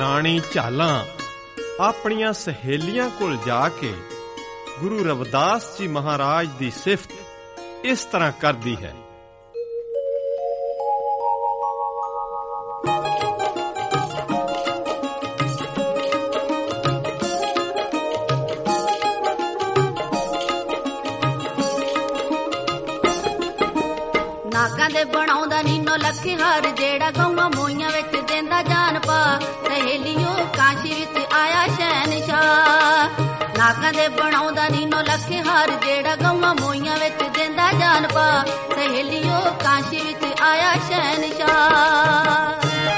ਰਾਣੀ ਝਾਲਾਂ ਆਪਣੀਆਂ ਸਹੇਲੀਆਂ ਕੋਲ ਜਾ ਕੇ ਗੁਰੂ ਰਵਿਦਾਸ ਜੀ ਮਹਾਰਾਜ ਦੀ ਸਿਫਤ ਇਸ ਤਰ੍ਹਾਂ ਕਰਦੀ ਹੈ। ਨਾਗਾਂ ਦੇ ਬਣਾਉਂਦਾ ਨੀਨੋ ਲੱਖੇ ਹਾਰ, ਜਿਹੜਾ ਗਊਆਂ ਮੋਈਆਂ ਵਿੱਚ ਦਿੰਦਾ ਜਾਨ ਪਾ। ਸਹੇਲੀਓ ਕਾਸ਼ੀ ਵਿੱਚ ਆਇਆ ਸ਼ਹਿਨਸ਼ਾਹ। ਨਾਗਾਂ ਦੇ ਬਣਾਉਂਦਾ ਨੀਨੋ ਲੱਖੇ ਹਾਰ, ਜਿਹੜਾ ਗਊਆਂ ਮੋਈਆਂ ਵਿੱਚ ਦਿੰਦਾ ਜਾਨ ਪਾ। ਸਹੇਲੀਓ ਕਾਸ਼ੀ ਵਿੱਚ ਆਇਆ ਸ਼ਹਿਨਸ਼ਾਹ।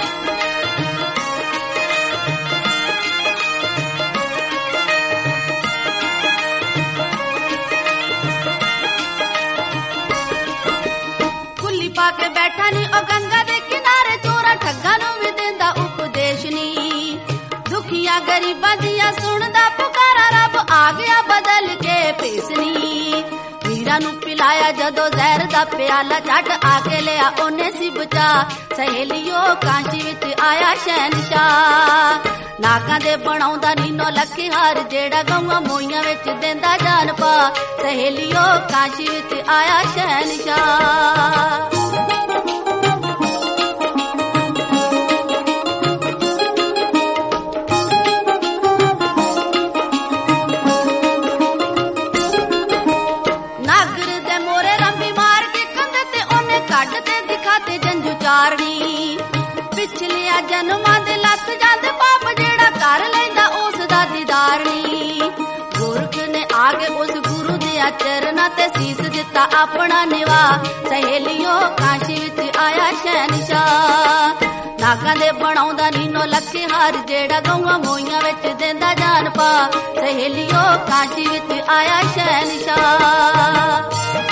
ਪਾ ਕੇ ਬੈਠਾ ਨੀ ਉਹ ਗੰਗਾ ਦੇ ਕਿਨਾਰੇ, ਚੋਰਾਂ ਠੱਗਾਂ ਨੂੰ ਵੀ ਦਿੰਦਾ ਉਪਦੇਸ਼ ਨੀ। ਦੁਖੀਆਂ ਗਰੀਬਾਂ ਦੀਆਂ ਸੁਣਦਾ ਪੁਕਾਰਾ, ਰੱਬ ਆ ਗਿਆ ਬਦਲ ਕੇ ਭੇਸ ਨੀ। ਮੀਰਾ ਨੂੰ ਪਿਲਾਇਆ ਜਦੋਂ ਜ਼ਹਿਰ ਦਾ ਪਿਆਲਾ, ਛੱਡ ਆ ਕੇ ਲਿਆ ਉਹਨੇ ਸੀ ਬਚਾ। ਸਹੇਲੀਓ ਕਾਸ਼ੀ ਵਿੱਚ ਆਇਆ ਸ਼ਹਿਨਸ਼ਾਹ। ਨਾਗਾਂ ਦੇ ਬਣਾਉਂਦਾ ਨੀਨੋ ਲੱਖੇ ਹਾਰ, ਜਿਹੜਾ ਗਊਆਂ ਮੋਈਆਂ ਵਿੱਚ ਦਿੰਦਾ ਜਾਨ ਪਾ। ਸਹੇਲੀਓ ਕਾਸ਼ੀ ਵਿੱਚ ਆਇਆ ਸ਼ਹਿਨਸ਼ਾਹ। ਨਾਗਰ ਦੇ ਮੋਰੇ ਰੰਬੀ ਮਾਰ ਕੇ ਕੰਧ ਤੇ ਉਹਨੇ ਕੱਢ ਤੇ ਦਿਖਾ ਤੇ ਜੰਜੂ ਚਾਰਨੀ। ਪਿਛਲੀਆਂ ਜਨਮਾਂ ਦੇ ਲੱਥ ਜਾਂਦੇ ਪਾਪ, ਜਿਹੜਾ ਕਰ ਲੈਂਦਾ ਉਸ ਦਾ ਦੀਦਾਰ ਨੀ। ਗੁਰਖ ਨੇ ਆ ਕੇ ਉਸ ਗੁਰੂ ਦੇ ਚਰਨਾਂ ਤੇ ਸੀਸ ਦਿੱਤਾ ਆਪਣਾ ਨਿਵਾ। ਸਹੇਲੀਓ ਕਾਸ਼ੀ ਵਿੱਚ ਆਇਆ ਸ਼ਹਿਨਸ਼ਾਹ। ਨਾਗਾਂ ਦੇ ਬਣਾਉਂਦਾ ਨੀਨੋ ਲੱਖੇ ਹਾਰ, ਜਿਹੜਾ ਗਊਆਂ ਮੋਈਆਂ ਵਿੱਚ ਦਿੰਦਾ ਜਾਨ ਪਾ। ਸਹੇਲੀਓ ਕਾਸ਼ੀ ਵਿੱਚ ਆਇਆ ਸ਼ਹਿਨਸ਼ਾਹ।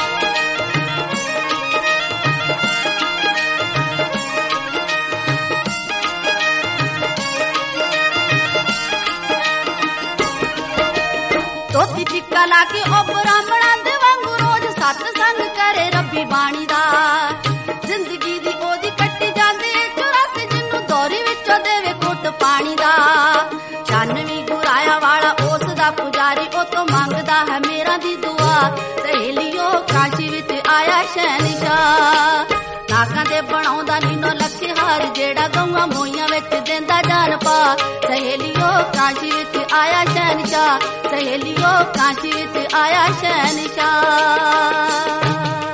ਧੋਤੀ ਟਿੱਕਾ ਲਾ ਕੇ ਉਹ ਬ੍ਰਾਹਮਣਾਂ ਦੇ ਵਾਂਗੂ ਰੋਜ਼ ਸਤਸੰਗ ਕਰੇ ਰੱਬੀ ਬਾਣੀ ਦਾ। ਜ਼ਿੰਦਗੀ ਦੀ ਉਹਦੀ ਕੱਟੀ ਜਾਂਦੀ 84, ਜਿਹਨੂੰ ਦੌਰੀ ਵਿੱਚੋਂ ਦੇਵੇ ਘੁੱਟ ਪਾਣੀ ਦਾ। 96 ਗੁਰਾਇਆ ਵਾਲਾ ਉਸ ਦਾ ਪੁਜਾਰੀ, ਉਹ ਤੋਂ ਮੰਗਦਾ ਹੈ ਮੇਰਾ ਦੀ ਦੁਆ। ਸਹੇਲੀਓ ਕਾਸ਼ੀ ਵਿੱਚ ਆਇਆ ਸ਼ਹਿਨਸ਼ਾਹ। ਨਾਗਾਂ ਦੇ ਬਣਾਉਂਦਾ ਨੀਨੋ ਲੱਖੇ ਹਾਰ, ਜਿਹੜਾ ਗਊਆਂ ਮੋਈਆਂ ਵਿੱਚ ਦਿੰਦਾ ਜਾਨ ਪਾ। ਸਹੇਲੀਓ ਕਾਸ਼ੀ ਵਿੱਚ ਆਇਆ ਸ਼ਹਿਨਸ਼ਾਹ। ਸਹੇਲੀਓ ਕਾਸ਼ੀ ਵਿੱਚ ਆਇਆ ਸ਼ਹਿਨਸ਼ਾਹ।